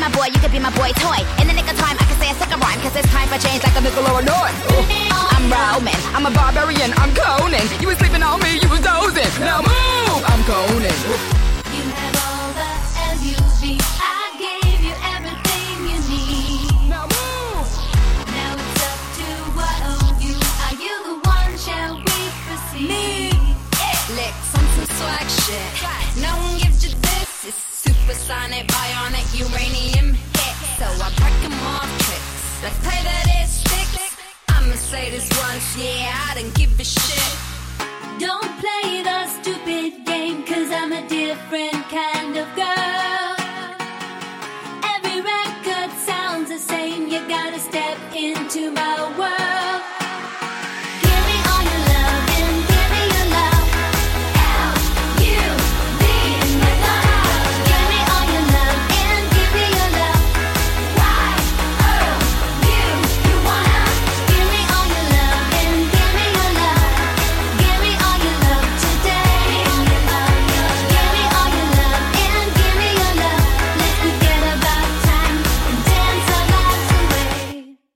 my boy, you could be my boy toy. In the nick of time, I can say a second rhyme, cause it's time for change like a nickel or a north. I'm Roman, I'm a barbarian, I'm Conan. You was sleeping on me, you was dozing. Now move, I'm Conan. You have all the L-U-V. I gave you everything you need. Now move. Now it's up to what of you. Are you the one? Shall we proceed? Licks on some swag shit. No one gives you this. It's supersonic, bionic, uranium hit. So I break 'em off tricks. Let's play that it sticks. I'ma say this once, yeah, I don't give a shit. Don't play the stupid game, cause I'm a different kind of girl.